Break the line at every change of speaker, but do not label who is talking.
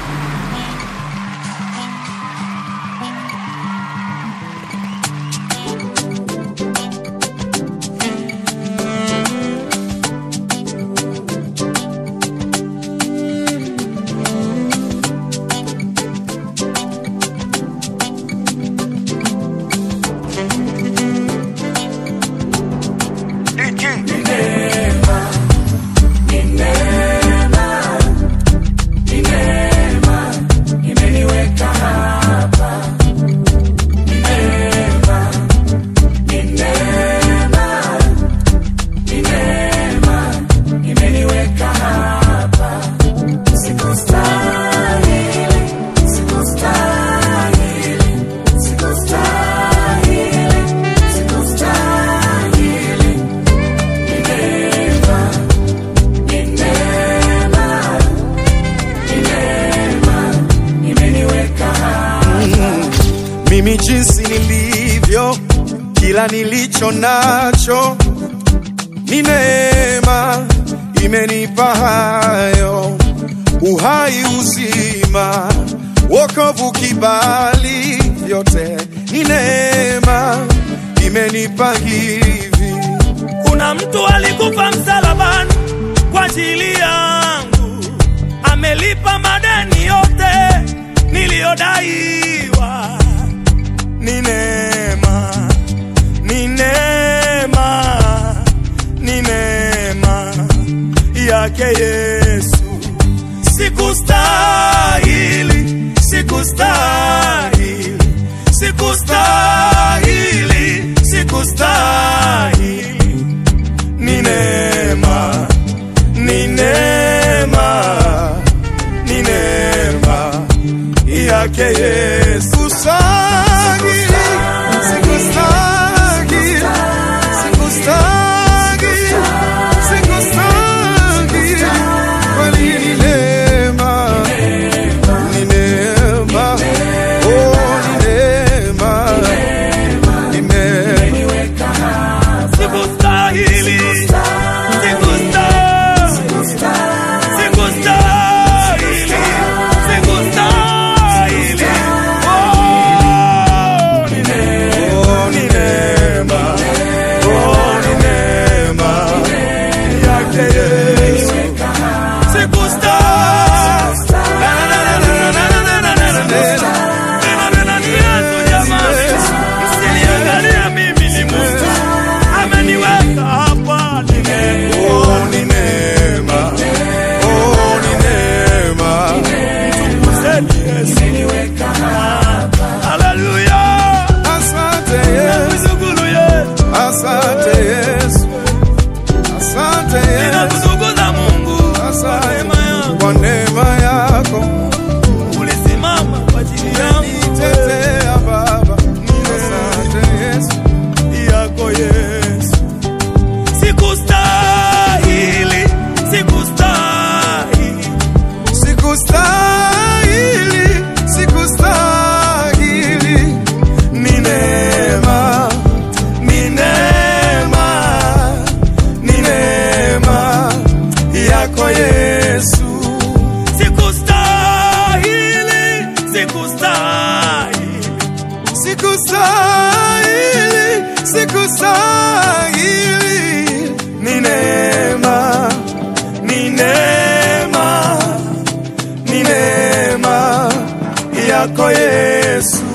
Mimi jinsi nilivyo, kila nilicho nacho ni neema imenipa hayo, uhai, uzima, wokovu, kibali, vyote ni neema imenipa hivi.
Kuna mtu alikufa msalabani kwa ajili yangu, amelipa madeni yote niliyodaiwa. Ni neema, ni neema, ni neema yake Yesu. Sikustahili, sikustahili, sikustahili, sikustahili. Ni neema, ni neema, ni neema yake Yesu.
Kwa neema yako
ulisimama kwa ajili yangu,
nitetea Baba. Asante Yesu,
yako Yesu. Sikustahili, sikustahili,
sikustahili, sikustahili. Ni neema, ni neema, ni neema yako Yesu.
Sikustahili, sikustahili,
sikustahili, sikustahili. Ni neema, ni neema, ni neema yako Yesu.